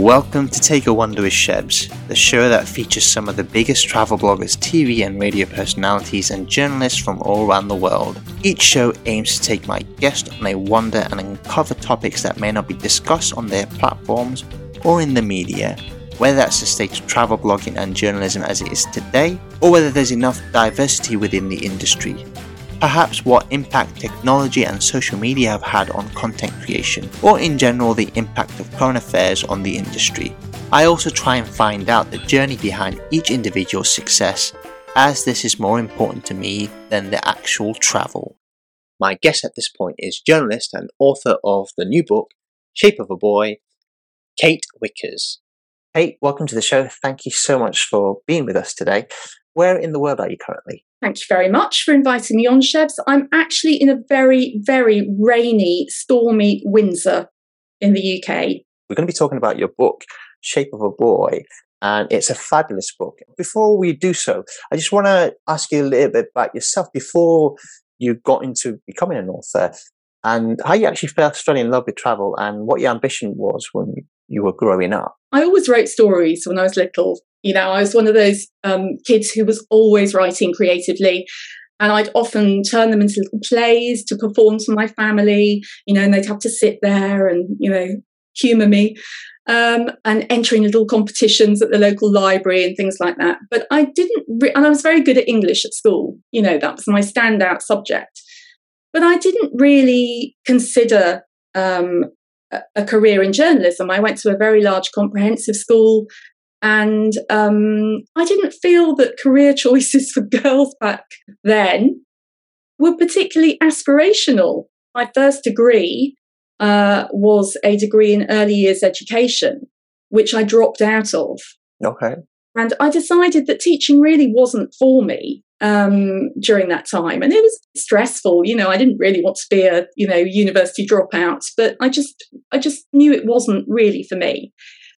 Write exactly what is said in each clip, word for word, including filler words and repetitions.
Welcome to Take a Wander with Shebs, the show that features some of the biggest travel bloggers, T V and radio personalities, and journalists from all around the world. Each show aims to take my guest on a wander and uncover topics that may not be discussed on their platforms or in the media, whether that's the state of travel blogging and journalism as it is today, or whether there's enough diversity within the industry. Perhaps what impact technology and social media have had on content creation, or in general the impact of current affairs on the industry. I also try and find out the journey behind each individual's success, as this is more important to me than the actual travel. My guest at this point is journalist and author of the new book, Shape of a Boy, Kate Wickers. Kate, welcome to the show. Thank you so much for being with us today. Where in the world are you currently? Thank you very much for inviting me on, Shebs. I'm actually in a very, very rainy, stormy Windsor in the U K. We're going to be talking about your book, Shape of a Boy, and it's a fabulous book. Before we do so, I just want to ask you a little bit about yourself before you got into becoming an author and how you actually first fell in love with travel and what your ambition was when you were growing up. I always wrote stories when I was little. You know, I was one of those um, kids who was always writing creatively, and I'd often turn them into little plays to perform to my family, you know, and they'd have to sit there and, you know, humour me um, and entering little competitions at the local library and things like that. But I didn't, re- and I was very good at English at school. You know, that was my standout subject. But I didn't really consider um, a, a career in journalism. I went to a very large comprehensive school. And um, I didn't feel that career choices for girls back then were particularly aspirational. My first degree uh, was a degree in early years education, which I dropped out of. Okay. And I decided that teaching really wasn't for me um, during that time. And it was stressful. You know, I didn't really want to be a, you know, university dropout, but I just, I just knew it wasn't really for me.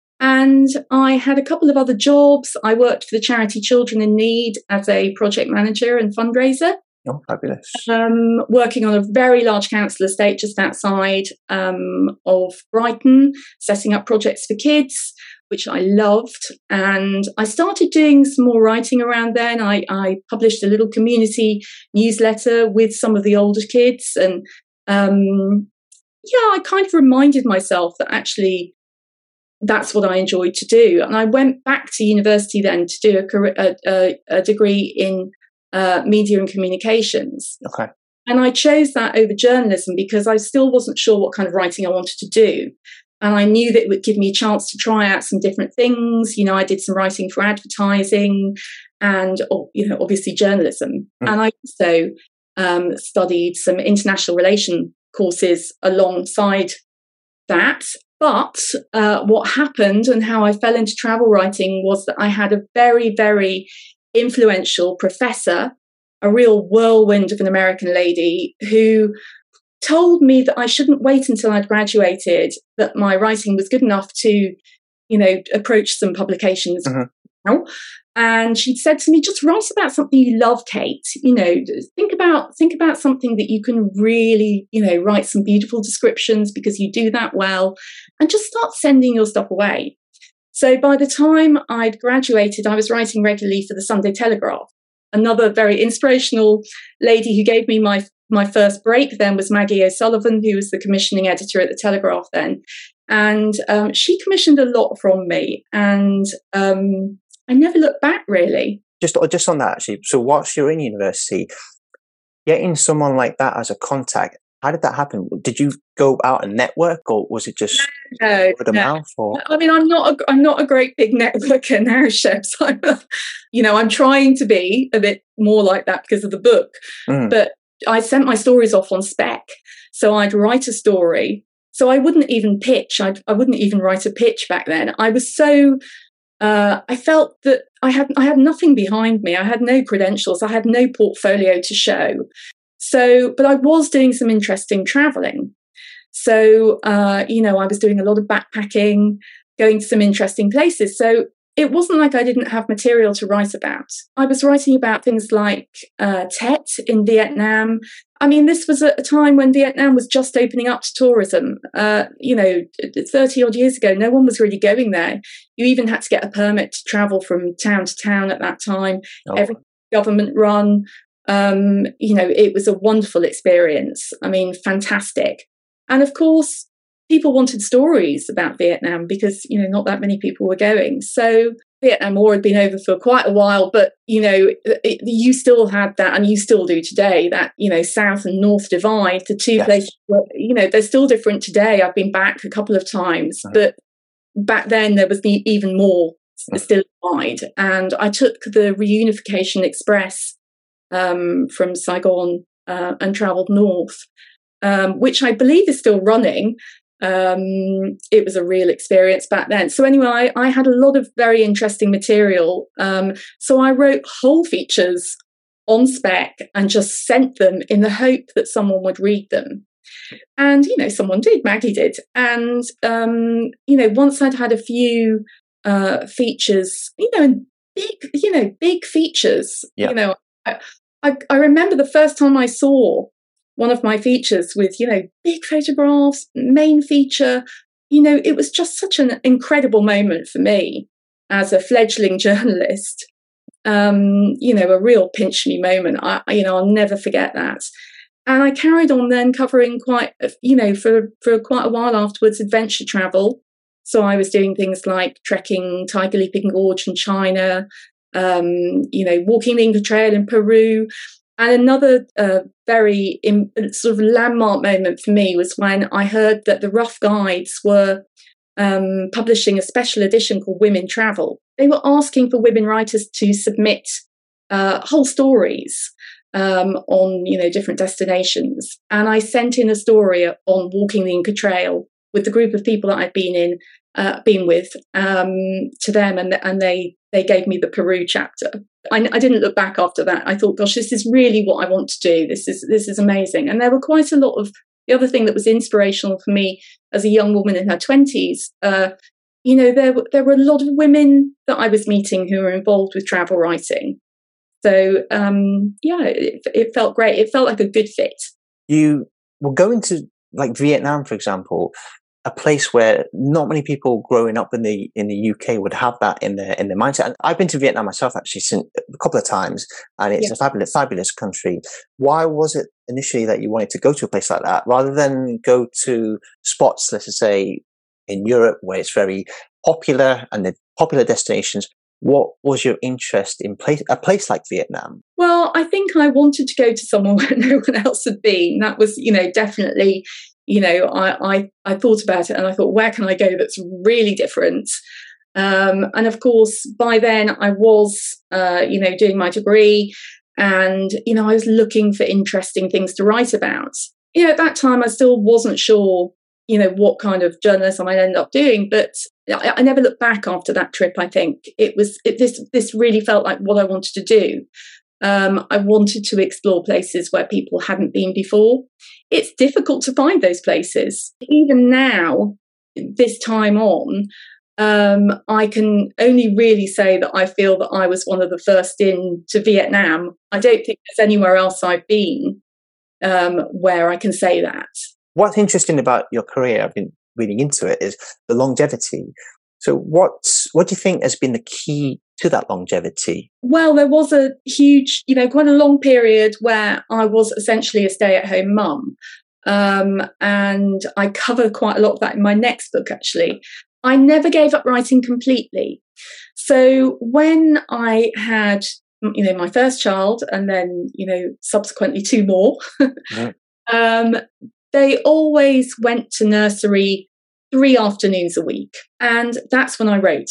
And I had a couple of other jobs. I worked for the charity Children in Need as a project manager and fundraiser. Oh, fabulous. Um, working on a very large council estate just outside um, of Brighton, setting up projects for kids, which I loved. And I started doing some more writing around then. I, I published a little community newsletter with some of the older kids. And um, yeah, I kind of reminded myself that actually that's what I enjoyed to do. And I went back to university then to do a, career, a, a, a degree in uh, media and communications. Okay. And I chose that over journalism because I still wasn't sure what kind of writing I wanted to do. And I knew that it would give me a chance to try out some different things. You know, I did some writing for advertising and, you know, obviously journalism. Mm. And I also um, studied some international relation courses alongside that. But uh, what happened and how I fell into travel writing was that I had a very, very influential professor, a real whirlwind of an American lady who told me that I shouldn't wait until I'd graduated, that my writing was good enough to, you know, approach some publications. Mm-hmm. Now. And she'd said to me, just write about something you love, Kate. You know, think about think about something that you can really, you know, write some beautiful descriptions because you do that well, and just start sending your stuff away. So by the time I'd graduated, I was writing regularly for the Sunday Telegraph. Another very inspirational lady who gave me my my first break then was Maggie O'Sullivan, who was the commissioning editor at the Telegraph then. And um, she commissioned a lot from me. And um, I never looked back, really. Just, just on that, actually. So whilst you're in university, getting someone like that as a contact, how did that happen? Did you go out and network, or was it just no, word of no. mouth? Or? I mean, I'm not a, I'm not a great big networker now, Shebs. I'm, you know, I'm trying to be a bit more like that because of the book. Mm. But I sent my stories off on spec. So I'd write a story. So I wouldn't even pitch. I'd, I wouldn't even write a pitch back then. I was so... Uh, I felt that I had I had nothing behind me. I had no credentials. I had no portfolio to show. So, but I was doing some interesting traveling. So, uh, you know, I was doing a lot of backpacking, going to some interesting places. So it wasn't like I didn't have material to write about. I was writing about things like uh, Tet in Vietnam. I mean, this was a time when Vietnam was just opening up to tourism. Uh, you know, thirty odd years ago, no one was really going there. You even had to get a permit to travel from town to town at that time. Oh. Every government run. Um, you know, it was a wonderful experience. I mean, fantastic. And of course, people wanted stories about Vietnam because, you know, not that many people were going. So Vietnam War had been over for quite a while, but, you know, it, you still had that, and you still do today, that, you know, South and North divide. The two yes. places, were, you know, they're still different today. I've been back a couple of times, right. but back then there was the even more right. still divide. And I took the Reunification Express um, from Saigon uh, and travelled north, um, which I believe is still running. Um, it was a real experience back then. So anyway, I, I had a lot of very interesting material. Um, so I wrote whole features on spec and just sent them in the hope that someone would read them. And, you know, someone did, Maggie did. And, um, you know, once I'd had a few uh, features, you know, and big, you know, big features, yeah. you know, I, I, I remember the first time I saw one of my features with, you know, big photographs, main feature, you know, it was just such an incredible moment for me as a fledgling journalist. Um, you know, a real pinch me moment. I, you know, I'll never forget that. And I carried on then covering quite, you know, for, for quite a while afterwards, adventure travel. So I was doing things like trekking Tiger Leaping Gorge in China, um, you know, walking the Inca Trail in Peru. And another uh, very in, sort of landmark moment for me was when I heard that the Rough Guides were um, publishing a special edition called Women Travel. They were asking for women writers to submit uh, whole stories um, on, you know, different destinations. And I sent in a story on walking the Inca Trail with the group of people that I'd been in, uh, been with, um, to them, and and they they gave me the Peru chapter. I, I didn't look back after that. I thought, gosh, this is really what I want to do. This is this is amazing. And there were quite a lot of, the other thing that was inspirational for me as a young woman in her twenties, uh, you know, there, there were a lot of women that I was meeting who were involved with travel writing. So, um, yeah, it, it felt great. It felt like a good fit. You were going to, like, Vietnam, for example, a place where not many people growing up in the in the U K would have that in their in their mindset. And I've been to Vietnam myself actually since, a couple of times, and it's yeah. a fabulous fabulous country. Why was it initially that you wanted to go to a place like that rather than go to spots, let's just say, in Europe where it's very popular and the popular destinations? What was your interest in place, a place like Vietnam? Well, I think I wanted to go to somewhere where no one else had been. That was, you know, definitely. You know, I, I, I thought about it and I thought, where can I go that's really different? Um, and of course, by then I was, uh, you know, doing my degree, and, you know, I was looking for interesting things to write about. You know, at that time, I still wasn't sure, you know, what kind of journalism I'd end up doing, but I, I never looked back after that trip. I think it was, it, this, this really felt like what I wanted to do. Um, I wanted to explore places where people hadn't been before. It's difficult to find those places. Even now, this time on, um, I can only really say that I feel that I was one of the first in to Vietnam. I don't think there's anywhere else I've been um, where I can say that. What's interesting about your career, I've been reading into it, is the longevity. So what's, what do you think has been the key to that longevity? Well, there was a huge, you know, quite a long period where I was essentially a stay-at-home mum. Um, and I cover quite a lot of that in my next book, actually. I never gave up writing completely. So when I had, you know, my first child and then, you know, subsequently two more, mm-hmm. um, they always went to nursery three afternoons a week. And that's when I wrote.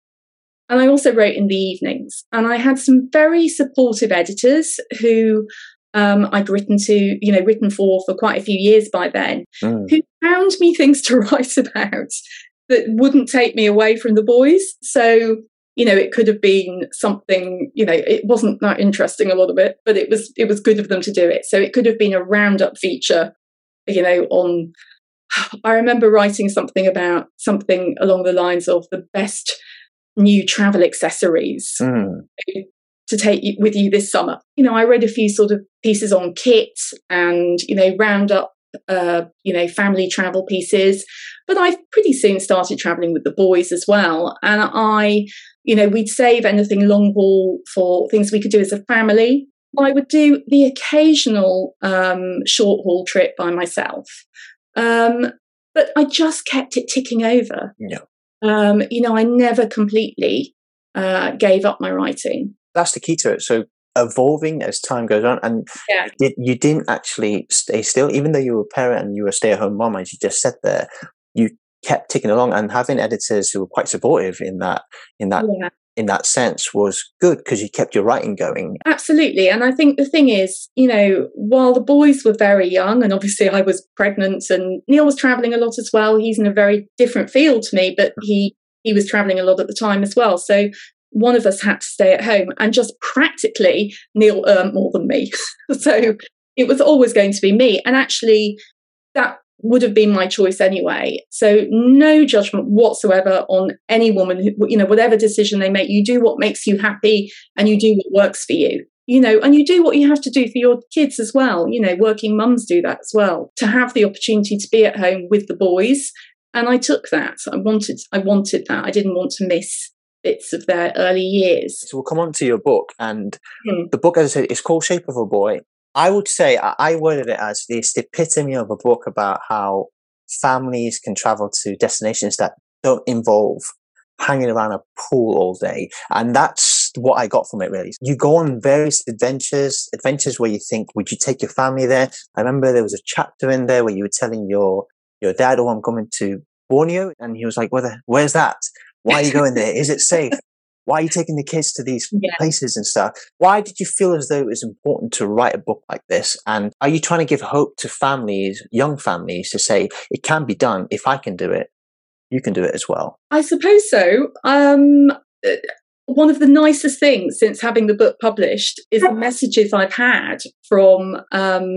And I also wrote in the evenings. And I had some very supportive editors who um, I'd written to, you know, written for for quite a few years by then, mm. who found me things to write about that wouldn't take me away from the boys. So, you know, it could have been something, you know, it wasn't that interesting, a lot of it, but it was it was good of them to do it. So it could have been a roundup feature, you know, on, I remember writing something about something along the lines of the best new travel accessories Mm. to take with you this summer. You know, I read a few sort of pieces on kit and, you know, round up, uh, you know, family travel pieces. But I pretty soon started traveling with the boys as well. And I, you know, we'd save anything long haul for things we could do as a family. I would do the occasional um, short haul trip by myself. Um, but I just kept it ticking over. Yeah. Um, you know, I never completely uh, gave up my writing. That's the key to it. So evolving as time goes on, and Yeah. you, you didn't actually stay still, even though you were a parent and you were a stay-at-home mom, as you just said there. You kept ticking along, and having editors who were quite supportive in that in that Yeah. in that sense was good, because you kept your writing going. Absolutely. And I think the thing is, you know, while the boys were very young, and obviously I was pregnant, and Neil was traveling a lot as well. He's in a very different field to me, but he he was traveling a lot at the time as well. So one of us had to stay at home, and just practically Neil earned more than me. So it was always going to be me. And actually that would have been my choice anyway. So no judgment whatsoever on any woman who, you know, whatever decision they make, you do what makes you happy and you do what works for you, you know, and you do what you have to do for your kids as well. You know, working mums do that as well, to have the opportunity to be at home with the boys. And I took that. I wanted, I wanted that. I didn't want to miss bits of their early years. So we'll come on to your book, and Hmm. the book, as I said, is called Shape of a Boy. I would say I, I worded it as this the epitome of a book about how families can travel to destinations that don't involve hanging around a pool all day. And that's what I got from it, really. You go on various adventures, adventures where you think, would you take your family there? I remember there was a chapter in there where you were telling your, your dad, oh, I'm going to Borneo. And he was like, Where the, where's that? Why are you going there? Is it safe? Why are you taking the kids to these Yeah. places and stuff? Why did you feel as though it was important to write a book like this? And are you trying to give hope to families, young families, to say, it can be done. If I can do it, you can do it as well? I suppose so. Um, one of the nicest things since having the book published is the messages I've had from um,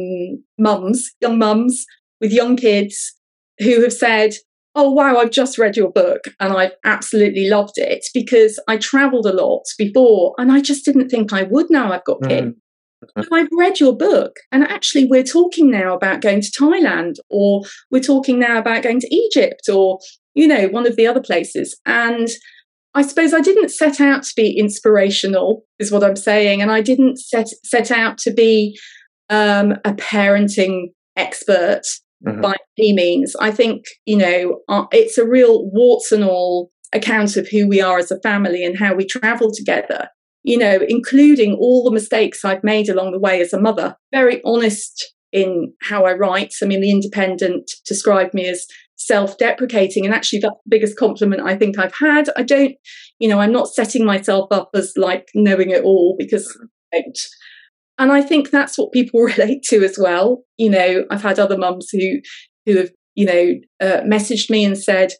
mums, young mums with young kids, who have said, oh, wow, I've just read your book and I've absolutely loved it, because I travelled a lot before and I just didn't think I would now I've got kids. Mm-hmm. So I've read your book, and actually we're talking now about going to Thailand, or we're talking now about going to Egypt, or, you know, one of the other places. And I suppose I didn't set out to be inspirational, is what I'm saying. And I didn't set, set out to be um, a parenting expert. Mm-hmm. By any means. I think, you know, uh, it's a real warts and all account of who we are as a family and how we travel together, you know, including all the mistakes I've made along the way as a mother. Very honest in how I write. I mean, The Independent described me as self-deprecating, and actually that's the biggest compliment I think I've had. I don't, you know, I'm not setting myself up as like knowing it all, because I don't. And I think that's what people relate to as well. You know, I've had other mums who who have, you know, uh, messaged me and said,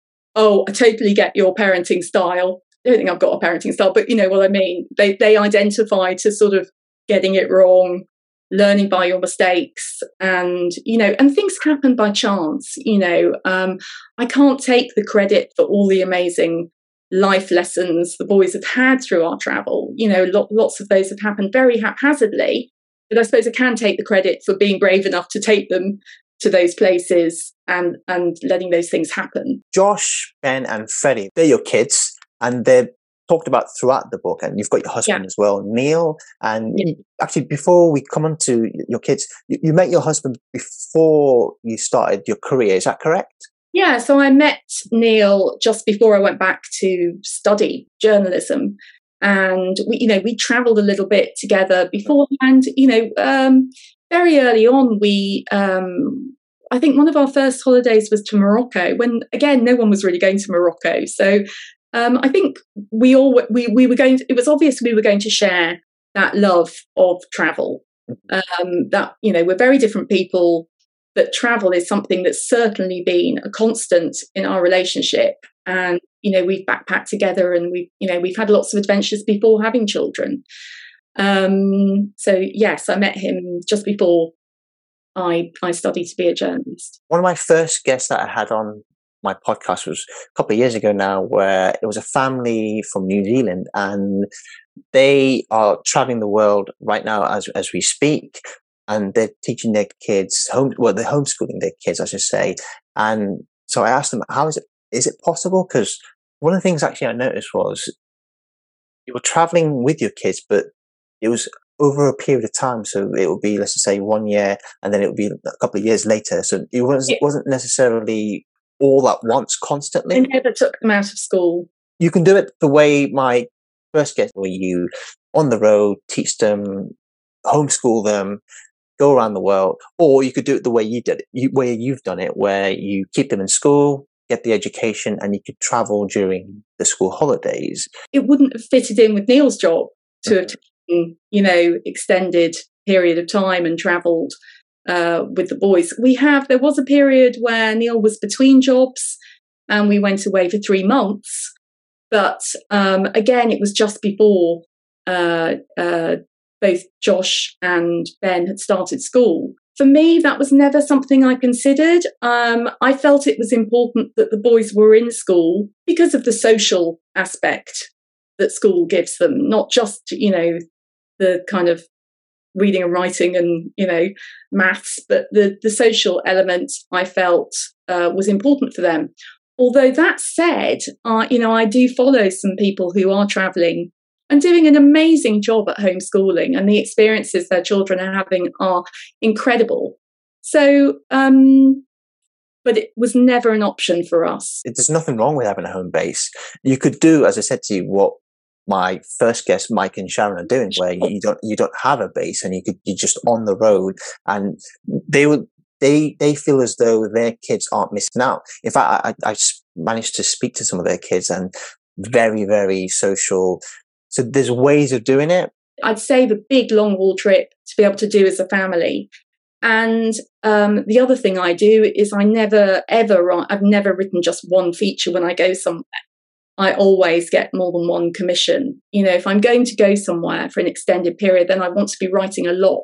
oh, I totally get your parenting style. I don't think I've got a parenting style, but you know what I mean. They they identify to sort of getting it wrong, learning by your mistakes, and, you know, and things happen by chance. You know, um, I can't take the credit for all the amazing life lessons the boys have had through our travel. You know, lo- lots of those have happened very haphazardly, but I suppose I can take the credit for being brave enough to take them to those places and and letting those things happen. Josh, Ben and Freddie, they're your kids, and they're talked about throughout the book, and you've got your husband Yeah. as well, Neil. And Yeah. actually, before we come on to your kids, you, you met your husband before you started your career, is that correct? Yeah, so I met Neil just before I went back to study journalism, and we, you know, we travelled a little bit together beforehand. You know, um, very early on, we, um, I think, one of our first holidays was to Morocco. When again, no one was really going to Morocco, so um, I think we all we we were going. To, it was obvious we were going to share that love of travel. Um, that, you know, we're very different people. But travel is something that's certainly been a constant in our relationship. And, you know, we've backpacked together, and we've, you know, we've had lots of adventures before having children. Um, so, yes, I met him just before I, I studied to be a journalist. One of my first guests that I had on my podcast was a couple of years ago now, where it was a family from New Zealand, and they are traveling the world right now as as we speak, and they're teaching their kids home. Well, they're homeschooling their kids, I should say. And so I asked them, "How is it? Is it possible?" Because one of the things actually I noticed was you were traveling with your kids, but it was over a period of time. So it would be, let's just say, one year, and then it would be a couple of years later. So it wasn't, it wasn't necessarily all at once, constantly. I never took them out of school. You can do it the way my first guest, where you on the road, teach them, homeschool them, go around the world, or you could do it the way you did it, you, where you've done it, where you keep them in school, get the education, and you could travel during the school holidays. It wouldn't have fitted in with Neil's job to have taken, you know, extended period of time and travelled uh, with the boys. We have, there was a period where Neil was between jobs and we went away for three months. But um, again, it was just before uh, uh, both Josh and Ben had started school. For me, that was never something I considered. Um, I felt it was important that the boys were in school because of the social aspect that school gives them, not just, you know, the kind of reading and writing and, you know, maths, but the, the social element I felt uh, was important for them. Although that said, uh, you know, I do follow some people who are travelling and doing an amazing job at homeschooling, and the experiences their children are having are incredible. So, um, but it was never an option for us. There's nothing wrong with having a home base. You could do, as I said to you, what my first guest, Mike and Sharon, are doing, where you don't you don't have a base, and you could you're just on the road, and they would they they feel as though their kids aren't missing out. In fact, I, I managed to speak to some of their kids, and very very social. So there's ways of doing it. I'd say the big long haul trip to be able to do as a family. And um, the other thing I do is I never, ever, I've never written just one feature when I go somewhere. I always get more than one commission. You know, if I'm going to go somewhere for an extended period, then I want to be writing a lot.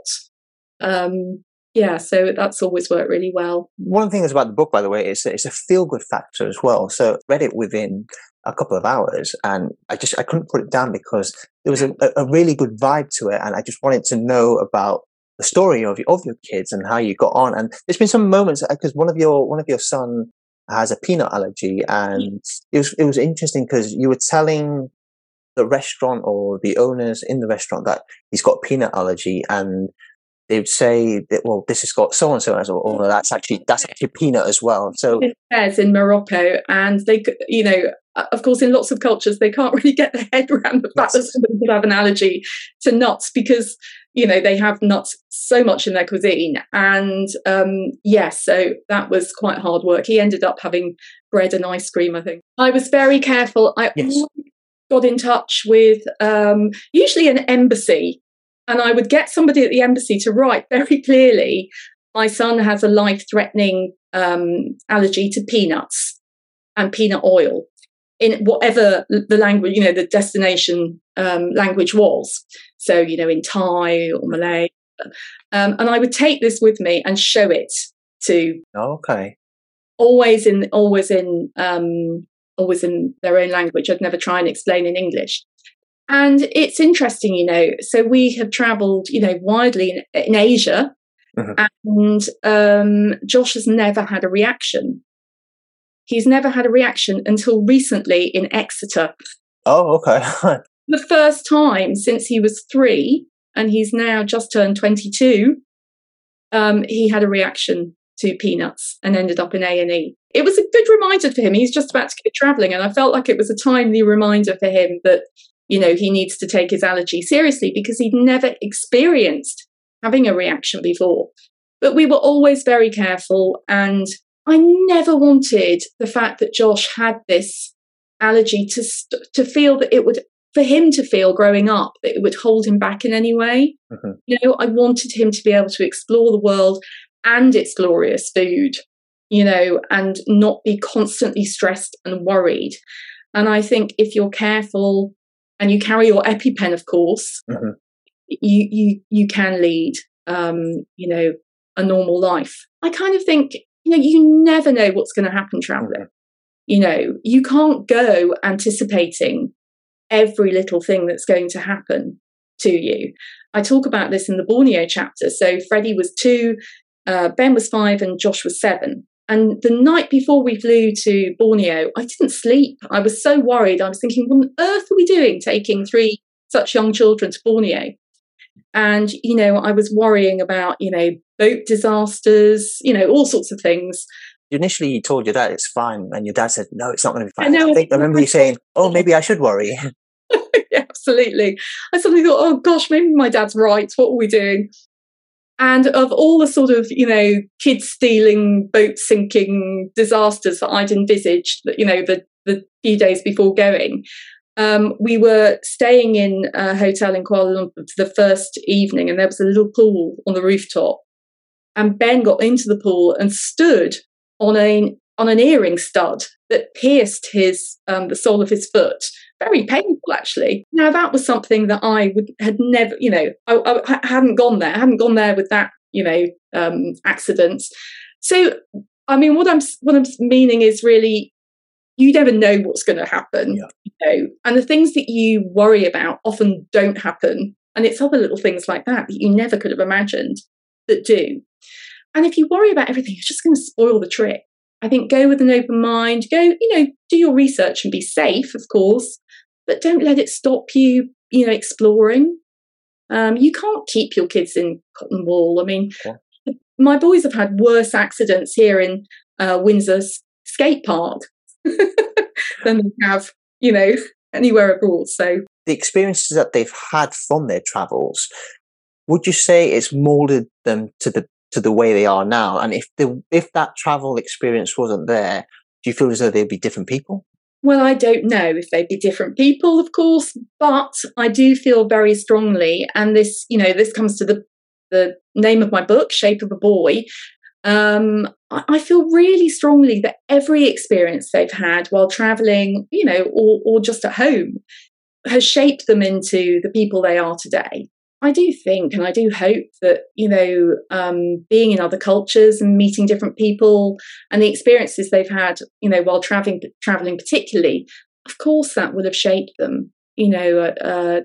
Um, yeah, so that's always worked really well. One of the things about the book, by the way, is it's a feel-good factor as well. So I read it within a couple of hours, and I just I couldn't put it down because there was a, a really good vibe to it, and I just wanted to know about the story of of your kids and how you got on. And there's been some moments because one of your one of your son has a peanut allergy, and it was it was interesting because you were telling the restaurant or the owners in the restaurant that he's got peanut allergy, and they would say that, well, this has got so and so as well, or that's actually that's actually peanut as well. So it says in Morocco, and they, you know, of course, in lots of cultures, they can't really get their head around the fact yes. that somebody could have an allergy to nuts because, you know, they have nuts so much in their cuisine. And um, yes, so that was quite hard work. He ended up having bread and ice cream, I think. I was very careful. I yes. got in touch with um, usually an embassy. And I would get somebody at the embassy to write very clearly, my son has a life-threatening um, allergy to peanuts and peanut oil in whatever the language, you know, the destination um, language was. So, you know, in Thai or Malay. Um, and I would take this with me and show it to. Okay. Always in, always in, um, always in their own language. I'd never try and explain in English. And it's interesting, you know, so we have travelled, you know, widely in, in Asia, mm-hmm. and um, Josh has never had a reaction. He's never had a reaction until recently in Exeter. Oh, okay. The first time since he was three, and he's now just turned twenty-two, um, he had a reaction to peanuts and ended up in A and E. It was a good reminder for him. He's just about to go travelling, and I felt like it was a timely reminder for him that, you know, he needs to take his allergy seriously because he'd never experienced having a reaction before. But we were always very careful, and I never wanted the fact that Josh had this allergy to st- to feel that it would, for him to feel growing up, that it would hold him back in any way. Mm-hmm. You know, I wanted him to be able to explore the world and its glorious food, you know, and not be constantly stressed and worried. And I think if you're careful, and you carry your EpiPen, of course, mm-hmm. you you you can lead, um, you know, a normal life. I kind of think, you know, you never know what's going to happen traveling. You know, you can't go anticipating every little thing that's going to happen to you. I talk about this in the Borneo chapter. So Freddie was two, uh, Ben was five, and Josh was seven. And the night before we flew to Borneo, I didn't sleep. I was so worried. I was thinking, what on earth are we doing taking three such young children to Borneo? And, you know, I was worrying about, you know, boat disasters, you know, all sorts of things. Initially, you told your dad it's fine, and your dad said, no, it's not going to be fine. I, know, I think I remember you saying, oh, maybe I should worry. Yeah, absolutely. I suddenly thought, oh gosh, maybe my dad's right. What are we doing? And of all the sort of, you know, kids stealing, boat sinking disasters that I'd envisaged, you know, the, the few days before going, um, we were staying in a hotel in Kuala Lumpur for the first evening, and there was a little pool on the rooftop. And Ben got into the pool and stood on a on an earring stud that pierced his um, the sole of his foot. Very painful, actually. Now, that was something that I would had never, you know, I, I hadn't gone there. I hadn't gone there with that, you know, um, accidents. So, I mean, what I'm what I'm meaning is really, you never know what's going to happen, yeah. you know, and the things that you worry about often don't happen, and it's other little things like that that you never could have imagined that do. And if you worry about everything, you're just going to spoil the trip. I think go with an open mind. Go, you know, do your research and be safe, of course. But don't let it stop you, you know, exploring. Um, you can't keep your kids in cotton wool. I mean, yeah. My boys have had worse accidents here in uh, Windsor Skate Park than they have, you know, anywhere abroad. So the experiences that they've had from their travels, would you say it's molded them to the to the way they are now? And if the if that travel experience wasn't there, do you feel as though they'd be different people? Well, I don't know if they'd be different people, of course, but I do feel very strongly, and this, you know, this comes to the the name of my book, Shape of a Boy. Um, I, I feel really strongly that every experience they've had while traveling, you know, or, or just at home, has shaped them into the people they are today. I do think, and I do hope that, you know, um, being in other cultures and meeting different people and the experiences they've had, you know, while traveling, traveling particularly, of course, that will have shaped them. You know, uh,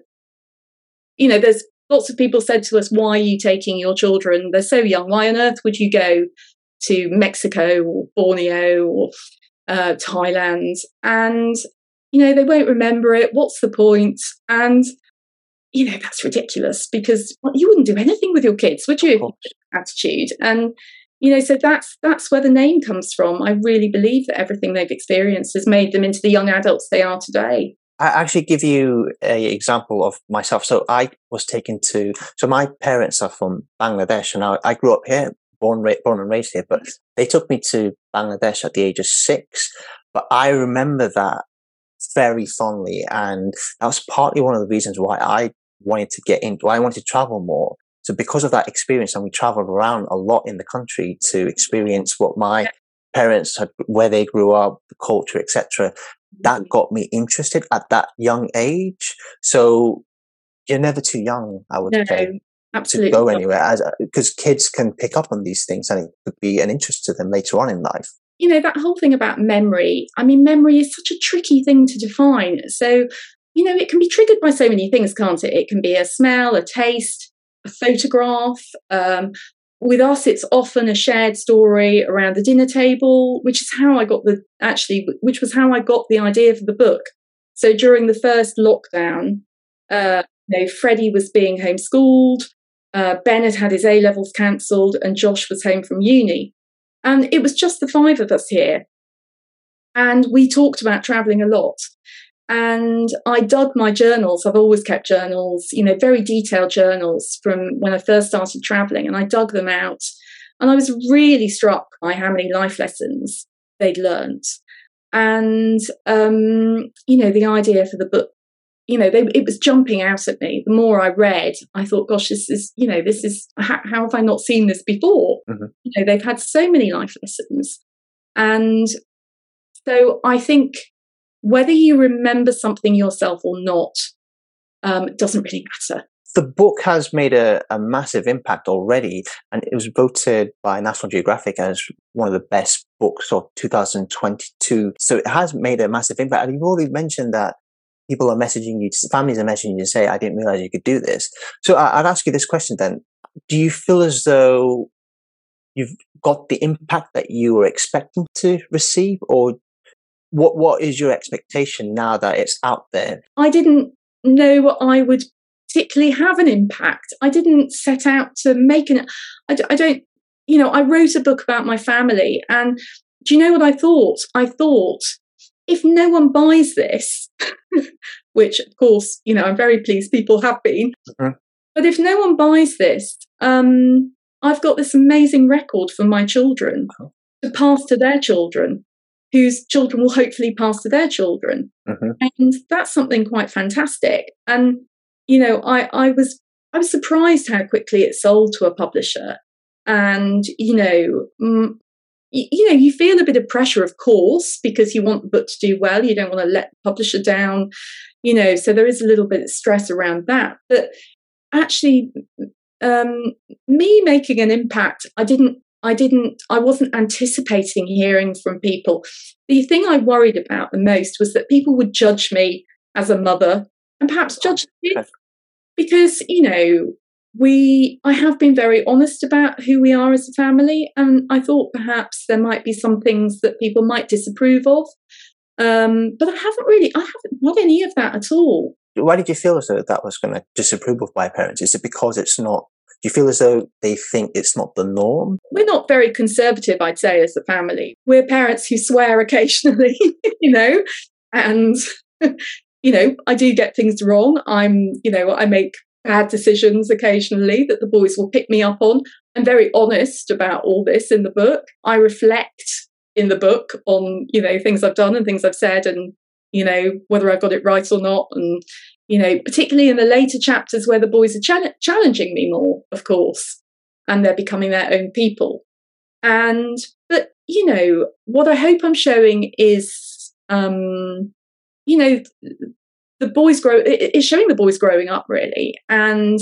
you know, there's lots of people said to us, why are you taking your children? They're so young. Why on earth would you go to Mexico or Borneo or uh, Thailand? And, you know, they won't remember it. What's the point? And you know, that's ridiculous, because you wouldn't do anything with your kids, would you? Attitude. And, you know, so that's that's where the name comes from. I really believe that everything they've experienced has made them into the young adults they are today. I actually give you an example of myself. So I was taken to, so my parents are from Bangladesh, and I, I grew up here, born, born and raised here, but they took me to Bangladesh at the age of six. But I remember that very fondly, and that was partly one of the reasons why I wanted to get into, I wanted to travel more. So because of that experience, and we traveled around a lot in the country to experience what my parents had, where they grew up, the culture, et cetera. That got me interested at that young age. So you're never too young, I would no, say, absolutely to go anywhere, as because kids can pick up on these things, and it could be an interest to them later on in life. You know, that whole thing about memory. I mean, memory is such a tricky thing to define. So, you know, it can be triggered by so many things, can't it? It can be a smell, a taste, a photograph. Um, with us, it's often a shared story around the dinner table, which is how I got the, actually, which was how I got the idea for the book. So during the first lockdown, uh, you know, Freddie was being homeschooled, uh, Ben had had his A-levels cancelled, and Josh was home from uni. And it was just the five of us here. And we talked about travelling a lot. And I dug my journals. I've always kept journals, you know, very detailed journals from when I first started travelling. And I dug them out. And I was really struck by how many life lessons they'd learnt. And, um, you know, the idea for the book, you know, they, it was jumping out at me. The more I read, I thought, gosh, this is, you know, this is, how, how have I not seen this before? Mm-hmm. You know, they've had so many life lessons. And so I think whether you remember something yourself or not, um, doesn't really matter. the book has made a, a massive impact already, and it was voted by National Geographic as one of the best books of two thousand twenty-two. So it has made a massive impact. And you've already mentioned that people are messaging you, families are messaging you to say, I didn't realize you could do this. So I'd ask you this question then. Do you feel as though you've got the impact that you were expecting to receive, or what what is your expectation now that it's out there? I didn't know what I would particularly have an impact. I didn't set out to make an, I, I don't, you know, I wrote a book about my family, and do you know what I thought? I thought, if no one buys this, which of course, you know, I'm very pleased people have been, mm-hmm. but if no one buys this, um, I've got this amazing record for my children oh. to pass to their children, whose children will hopefully pass to their children. Mm-hmm. And that's something quite fantastic. And, you know, I, I was I was surprised how quickly it sold to a publisher. And, you know, mm, you, you know, you feel a bit of pressure, of course, because you want the book to do well. You don't want to let the publisher down, you know, so there is a little bit of stress around that. But actually, um, me making an impact, I didn't, I didn't, I wasn't anticipating hearing from people. The thing I worried about the most was that people would judge me as a mother, and perhaps judge me because, you know, we, I have been very honest about who we are as a family. And I thought perhaps there might be some things that people might disapprove of. Um, but I haven't really, I haven't had any of that at all. Why did you feel as though that was going to disapprove of by parents? Is it because it's not, do you feel as though they think it's not the norm? We're not very conservative, I'd say, as a family. We're parents who swear occasionally, you know, and, you know, I do get things wrong. I'm, you know, I make bad decisions occasionally that the boys will pick me up on. I'm very honest about all this in the book. I reflect in the book on, you know, things I've done and things I've said, and, you know, whether I've got it right or not. And, you know, particularly in the later chapters where the boys are chal- challenging me more, of course, and they're becoming their own people. And, but, you know, what I hope I'm showing is, um, you know, the boys grow, it's showing the boys growing up, really, and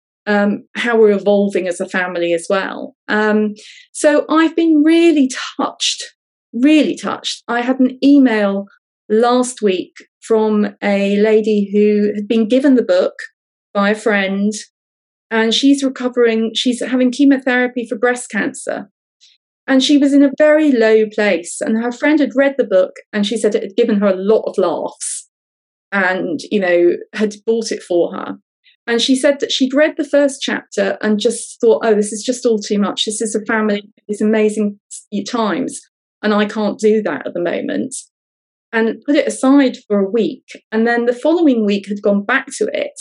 um, how we're evolving as a family as well. Um, so I've been really touched, really touched. I had an email last week from a lady who had been given the book by a friend, and she's recovering, she's having chemotherapy for breast cancer. And she was in a very low place, and her friend had read the book, and she said it had given her a lot of laughs, and, you know, had bought it for her. And she said that she'd read the first chapter and just thought, oh, this is just all too much. This is a family, these amazing times, and I can't do that at the moment. And put it aside for a week. And then the following week had gone back to it.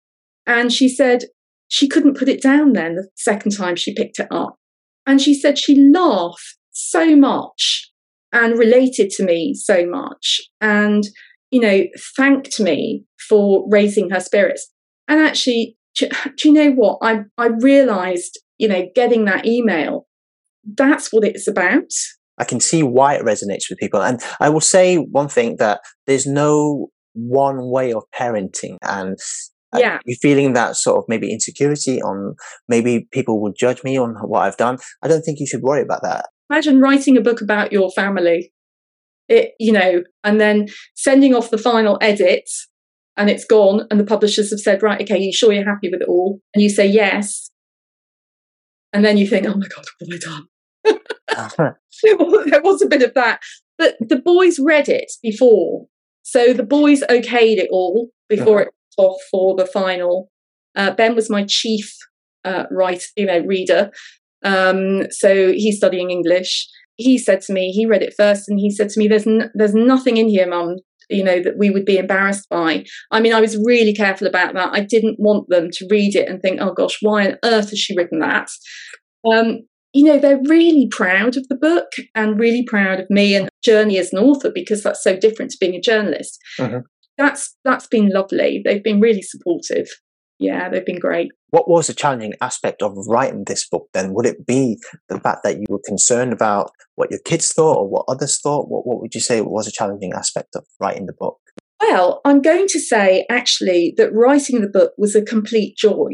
And she said she couldn't put it down then the second time she picked it up. And she said she laughed so much and related to me so much, and, you know, thanked me for raising her spirits. And actually, do you know what? I, I realised, you know, getting that email, that's what it's about. I can see why it resonates with people. And I will say one thing, that there's no one way of parenting. And yeah. you're feeling that sort of maybe insecurity on maybe people will judge me on what I've done. I don't think you should worry about that. Imagine writing a book about your family, it, you know, and then sending off the final edit, and it's gone, and the publishers have said, right, okay, you sure you're happy with it all? And you say yes. And then you think, oh my God, what have I done? There was a bit of that. But the boys read it before. So the boys okayed it all before it went off for the final. Uh, Ben was my chief uh, writer, you know, reader. Um, so he's studying English. He said to me, he read it first, and he said to me, there's n- there's nothing in here, Mum, you know, that we would be embarrassed by. I mean, I was really careful about that. I didn't want them to read it and think, oh gosh, why on earth has she written that? Um, you know, they're really proud of the book and really proud of me and journey as an author, because that's so different to being a journalist. Mm-hmm. That's that's been lovely. They've been really supportive. Yeah, they've been great. What was the challenging aspect of writing this book then? Would it be the fact that you were concerned about what your kids thought or what others thought? What, what would you say was a challenging aspect of writing the book? Well, I'm going to say actually that writing the book was a complete joy,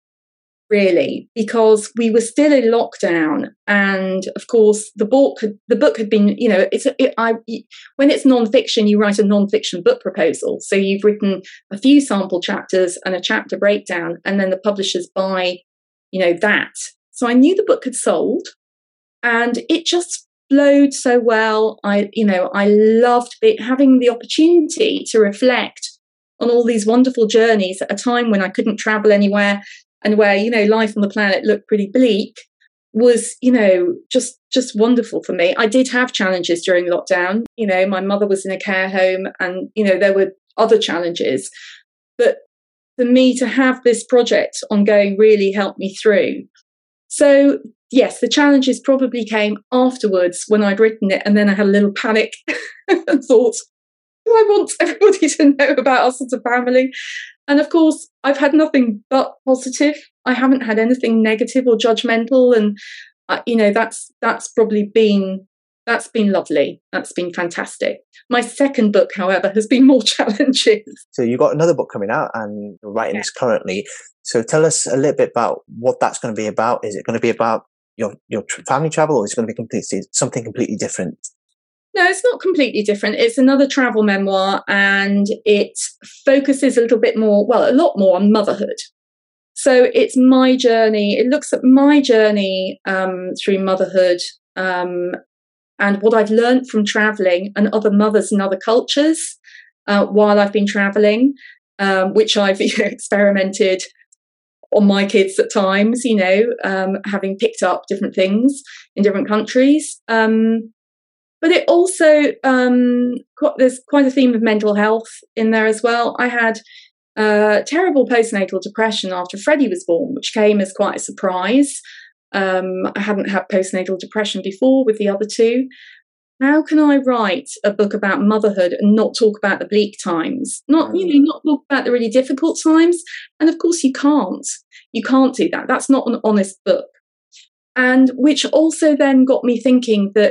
really, because we were still in lockdown, and of course the book had, the book had been, you know, it's it, I when it's non-fiction, you write a non-fiction book proposal, so you've written a few sample chapters and a chapter breakdown, and then the publishers buy, you know, that. So I knew the book had sold, and it just flowed so well. I, you know, I loved it, having the opportunity to reflect on all these wonderful journeys at a time when I couldn't travel anywhere and where, you know, life on the planet looked pretty bleak, was, you know, just, just wonderful for me. I did have challenges during lockdown. You know, my mother was in a care home and, you know, there were other challenges, but for me to have this project ongoing really helped me through. So yes, the challenges probably came afterwards when I'd written it, and then I had a little panic and thought, do I want everybody to know about us as a family? And of course, I've had nothing but positive. I haven't had anything negative or judgmental, and uh, you know, that's that's probably been that's been lovely. That's been fantastic. My second book, however, has been more challenging. So you've got another book coming out, and you're writing yeah. this currently. So tell us a little bit about what that's going to be about. Is it going to be about your your family travel, or is it going to be completely something completely different? No, it's not completely different. It's another travel memoir, and it focuses a little bit more, well, a lot more on motherhood. So it's my journey. It looks at my journey um, through motherhood um, and what I've learned from traveling and other mothers in other cultures uh, while I've been traveling, um, which I've you know, experimented on my kids at times, you know, um, having picked up different things in different countries. Um, but it also, um, there's quite a theme of mental health in there as well. I had uh, terrible postnatal depression after Freddie was born, which came as quite a surprise. Um, I hadn't had postnatal depression before with the other two. How can I write a book about motherhood and not talk about the bleak times? Not, you know, not talk about the really difficult times. And of course you can't. You can't do that. That's not an honest book. And which also then got me thinking that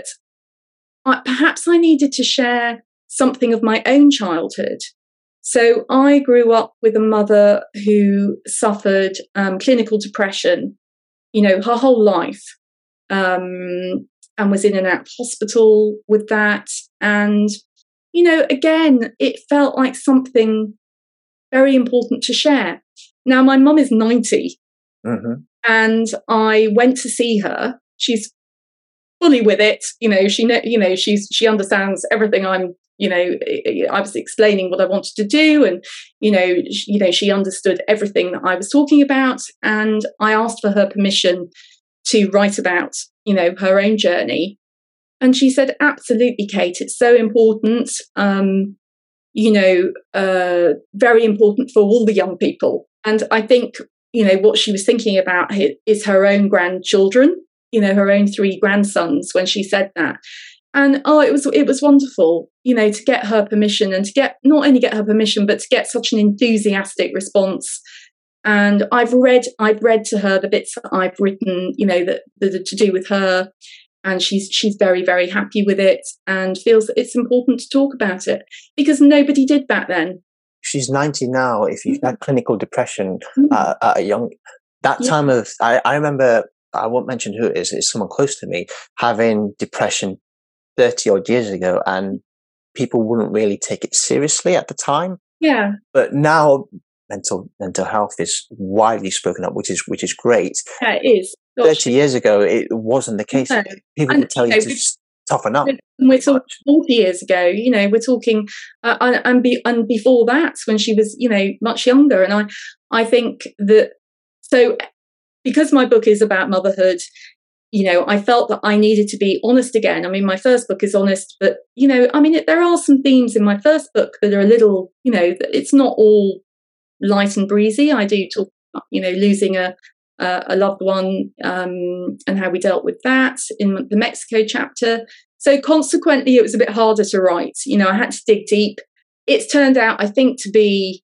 I, perhaps I needed to share something of my own childhood. So I grew up with a mother who suffered um, clinical depression, you know, her whole life. Um, and was in and out of hospital with that. And, you know, again, it felt like something very important to share. Now, my mum is ninety, mm-hmm. and I went to see her. She's fully with it. You know, she, you know, she's, she understands everything I'm, you know, I was explaining what I wanted to do. And, you know, she, you know, she understood everything that I was talking about. And I asked for her permission to write about, you know, her own journey. And she said, absolutely, Kate, it's so important, um, you know, uh, very important for all the young people. And I think, you know, what she was thinking about is her own grandchildren, you know, her own three grandsons when she said that. And, oh, it was, it was wonderful, you know, to get her permission and to get, not only get her permission, but to get such an enthusiastic response. And I've read, I've read to her the bits that I've written, you know, that, that are to do with her, and she's she's very, very happy with it and feels that it's important to talk about it because nobody did back then. She's ninety now. If you've had clinical depression uh, at a young, that yeah. time of, I, I remember, I won't mention who it is, it's someone close to me, having depression thirty odd years ago, and people wouldn't really take it seriously at the time. Yeah. But now, mental mental health is widely spoken of, which is which is great. Yeah, it is. Gosh. Thirty years ago, it wasn't the case. No. People and, would tell you, know, you to toughen up. We're talking forty years ago. You know, we're talking, uh, and and, be, and before that, when she was, you know, much younger. And I, I think that so because my book is about motherhood. You know, I felt that I needed to be honest again. I mean, my first book is honest, but you know, I mean, it, there are some themes in my first book that are a little, you know, it's not all light and breezy. I do talk about, you know, losing a uh, a loved one um, and how we dealt with that in the Mexico chapter. So consequently, it was a bit harder to write. You know, I had to dig deep. It's turned out, I think, to be,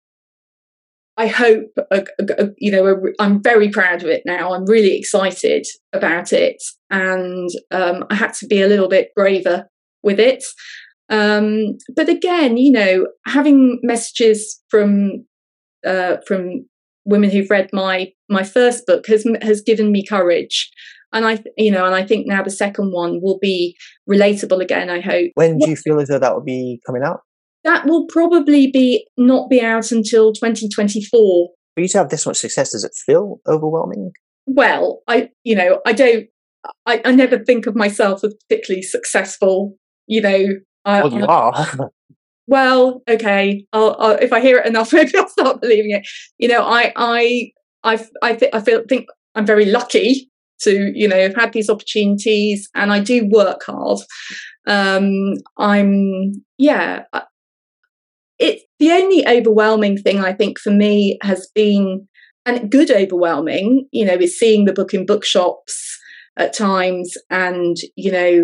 I hope, a, a, a, you know, a, I'm very proud of it now. I'm really excited about it. And um, I had to be a little bit braver with it. Um, but again, you know, having messages from uh, from women who've read my my first book has has given me courage, and I you know, and I think now the second one will be relatable again. I hope. When do you feel as though that will be coming out? That will probably be not be out until twenty twenty-four. For you to have this much success, does it feel overwhelming? Well, I you know, I don't. I, I never think of myself as particularly successful. You know. I, well, you I, are. Well, okay. I'll, I'll, if I hear it enough, maybe I'll start believing it. You know, I, I, I, I, th- I feel think I'm very lucky to, you know, have had these opportunities, and I do work hard. Um, I'm, yeah. It's the only overwhelming thing I think for me has been, and good overwhelming, you know, is seeing the book in bookshops at times, and you know.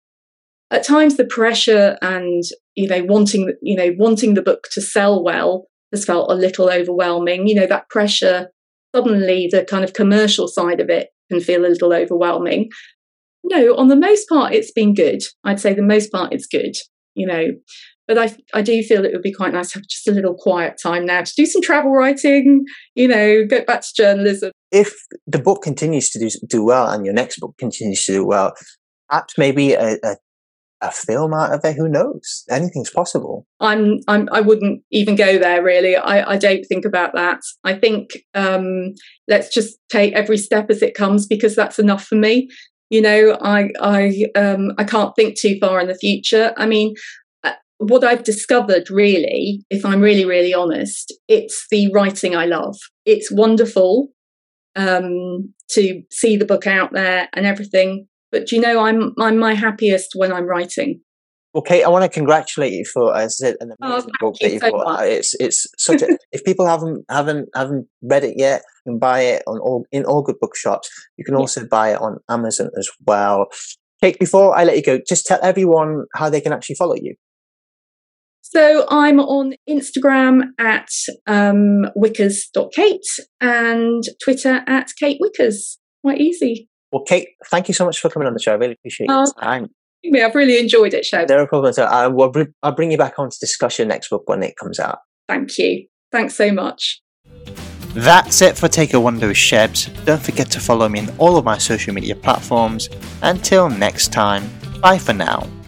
At times, the pressure and you know wanting you know wanting the book to sell well has felt a little overwhelming. You know that pressure. Suddenly, the kind of commercial side of it can feel a little overwhelming. No, on the most part, it's been good. I'd say the most part it's good. You know, but I I do feel it would be quite nice to have just a little quiet time now to do some travel writing. You know, go back to journalism. If the book continues to do do well, and your next book continues to do well, perhaps maybe a, a a film out of it, who knows? Anything's possible. I'm, I'm, I wouldn't even go there, really. I, I don't think about that. I think um, let's just take every step as it comes, because that's enough for me. You know, I, I, um, I can't think too far in the future. I mean, what I've discovered, really, if I'm really, really honest, it's the writing I love. It's wonderful um, to see the book out there and everything. But you know, I'm I'm my happiest when I'm writing. Well, Kate, I want to congratulate you for as an amazing oh, book that you've so got. Much. It's it's such a. If people haven't haven't haven't read it yet, you can buy it on all in all good bookshops. You can also yeah. buy it on Amazon as well. Kate, before I let you go, just tell everyone how they can actually follow you. So I'm on Instagram at um, wickers dot kate and Twitter at Kate Wickers. Quite easy. Well, Kate, thank you so much for coming on the show. I really appreciate your oh, time. I've really enjoyed it, Show. No problem. So I will br- I'll bring you back on to discuss your next book when it comes out. Thank you. Thanks so much. That's it for Take a Wonder with Shebs. Don't forget to follow me on all of my social media platforms. Until next time, bye for now.